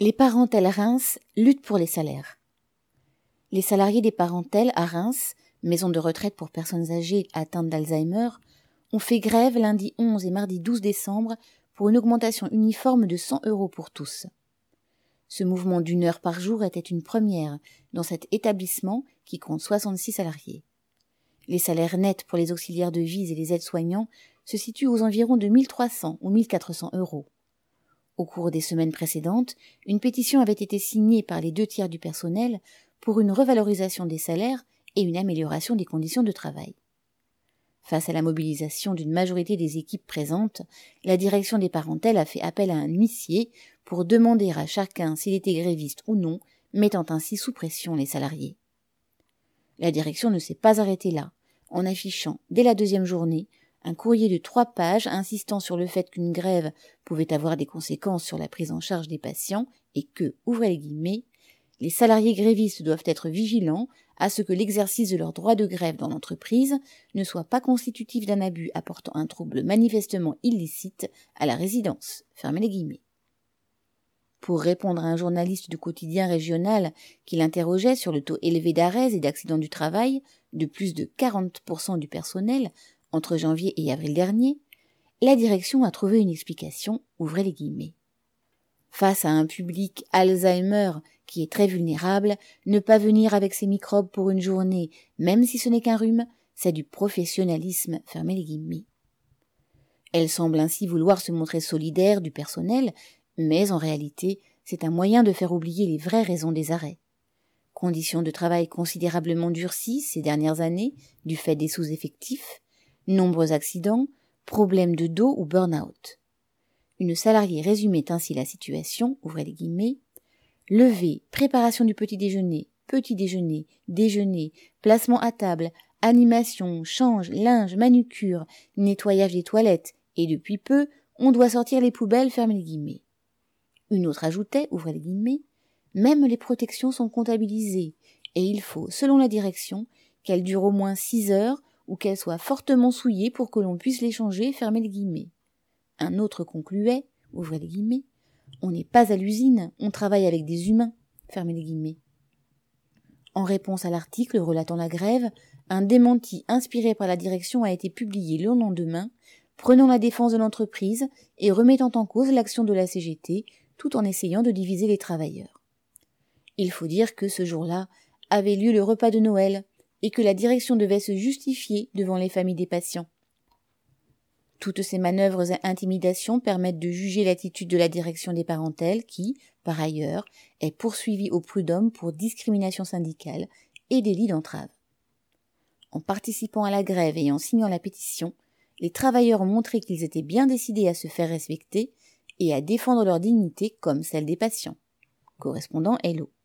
Les Parentèles Reims luttent pour les salaires. Les salariés des Parentèles à Reims, maison de retraite pour personnes âgées atteintes d'Alzheimer, ont fait grève lundi 11 et mardi 12 décembre pour une augmentation uniforme de 100 € pour tous. Ce mouvement d'1 heure par jour était une première dans cet établissement qui compte 66 salariés. Les salaires nets pour les auxiliaires de vie et les aides-soignants se situent aux environs de 1 300 ou 1 400 €. Au cours des semaines précédentes, une pétition avait été signée par les 2/3 du personnel pour une revalorisation des salaires et une amélioration des conditions de travail. Face à la mobilisation d'une majorité des équipes présentes, la direction des Parentèles a fait appel à un huissier pour demander à chacun s'il était gréviste ou non, mettant ainsi sous pression les salariés. La direction ne s'est pas arrêtée là, en affichant, dès la 2e journée, un courrier de 3 pages insistant sur le fait qu'une grève pouvait avoir des conséquences sur la prise en charge des patients et que, ouvrez les guillemets, les salariés grévistes doivent être vigilants à ce que l'exercice de leur droit de grève dans l'entreprise ne soit pas constitutif d'un abus apportant un trouble manifestement illicite à la résidence. Fermez les guillemets. Pour répondre à un journaliste du quotidien régional qui l'interrogeait sur le taux élevé d'arrêts et d'accidents du travail de plus de 40% du personnel entre janvier et avril dernier, la direction a trouvé une explication, ouvrez les guillemets. Face à un public Alzheimer qui est très vulnérable, ne pas venir avec ses microbes pour une journée, même si ce n'est qu'un rhume, c'est du professionnalisme, fermez les guillemets. Elle semble ainsi vouloir se montrer solidaire du personnel, mais en réalité, c'est un moyen de faire oublier les vraies raisons des arrêts. Conditions de travail considérablement durcies ces dernières années, du fait des sous-effectifs, nombreux accidents, problèmes de dos ou burn-out. Une salariée résumait ainsi la situation, ouvrez les guillemets, lever, préparation du petit déjeuner, déjeuner, placement à table, animation, change, linge, manucure, nettoyage des toilettes, et depuis peu, on doit sortir les poubelles, fermez les guillemets. Une autre ajoutait, ouvrez les guillemets, même les protections sont comptabilisées, et il faut, selon la direction, qu'elles durent au moins 6 heures ou qu'elles soient fortement souillées pour que l'on puisse les changer, fermez les guillemets. Un autre concluait, ouvrez les guillemets, on n'est pas à l'usine, on travaille avec des humains, fermez les guillemets. En réponse à l'article relatant la grève, un démenti inspiré par la direction a été publié le lendemain, prenant la défense de l'entreprise et remettant en cause l'action de la CGT, tout en essayant de diviser les travailleurs. Il faut dire que ce jour-là avait lieu le repas de Noël et que la direction devait se justifier devant les familles des patients. Toutes ces manœuvres et intimidations permettent de juger l'attitude de la direction des Parentèles qui, par ailleurs, est poursuivie au prud'homme pour discrimination syndicale et délit d'entrave. En participant à la grève et en signant la pétition, les travailleurs ont montré qu'ils étaient bien décidés à se faire respecter et à défendre leur dignité comme celle des patients. Correspondant Hello.